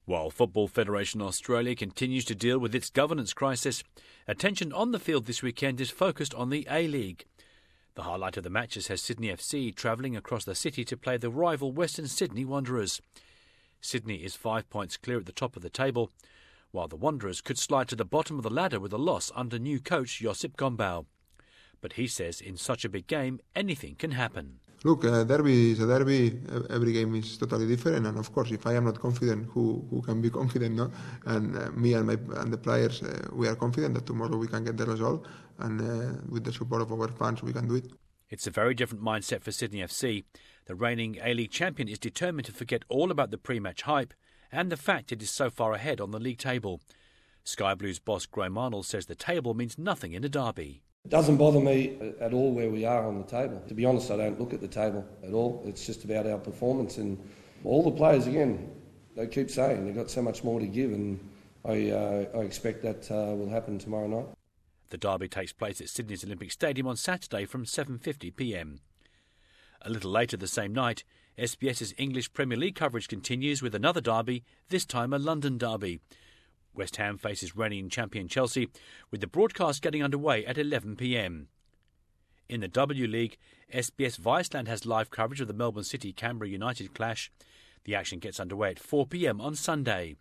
While Football Federation Australia continues to deal with its governance crisis, attention on the field this weekend is focused on the A-League. The highlight of the matches has Sydney FC travelling across the city to play the rival Western Sydney Wanderers. Sydney is 5 points clear at the top of the table, while the Wanderers could slide to the bottom of the ladder with a loss under new coach Josip Gombau. But he says in such a big game, anything can happen. Look, a derby is a derby. Every game is totally different, and of course, if I am not confident, who can be confident? No, and me and the players, we are confident that tomorrow we can get the result, and with the support of our fans, we can do it. It's a very different mindset for Sydney FC. The reigning A-League champion is determined to forget all about the pre-match hype and the fact it is so far ahead on the league table. Sky Blues boss Graham Arnold says the table means nothing in a derby. It doesn't bother me at all where we are on the table. To be honest, I don't look at the table at all. It's just about our performance, and all the players, again, they keep saying they've got so much more to give, and I expect that will happen tomorrow night. The derby takes place at Sydney's Olympic Stadium on Saturday from 7:50 p.m. A little later the same night, SBS's English Premier League coverage continues with another derby, this time a London derby. West Ham faces reigning champion Chelsea, with the broadcast getting underway at 11 p.m. In the W League, SBS Viceland has live coverage of the Melbourne City-Canberra United clash. The action gets underway at 4 p.m. on Sunday.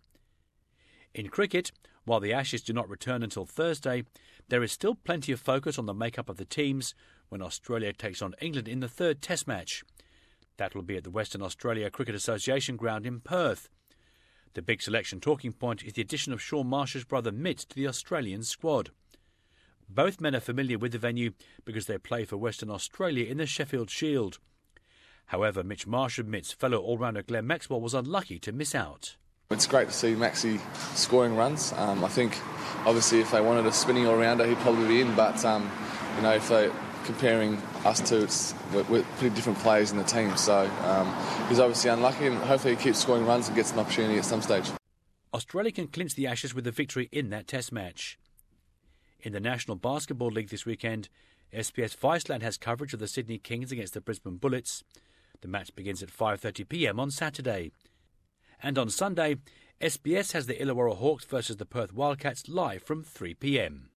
In cricket, while the Ashes do not return until Thursday, there is still plenty of focus on the makeup of the teams when Australia takes on England in the third Test match. That will be at the Western Australia Cricket Association ground in Perth. The big selection talking point is the addition of Shaun Marsh's brother Mitch to the Australian squad. Both men are familiar with the venue because they play for Western Australia in the Sheffield Shield. However, Mitch Marsh admits fellow all-rounder Glenn Maxwell was unlucky to miss out. It's great to see Maxie scoring runs. I think, obviously, if they wanted a spinning all-rounder, he'd probably be in. But, if they're comparing us to, we're pretty different players in the team. So he's obviously unlucky, and hopefully he keeps scoring runs and gets an opportunity at some stage. Australia can clinch the Ashes with a victory in that Test match. In the National Basketball League this weekend, SBS Viceland has coverage of the Sydney Kings against the Brisbane Bullets. The match begins at 5:30 p.m. on Saturday. And on Sunday, SBS has the Illawarra Hawks versus the Perth Wildcats live from 3 p.m.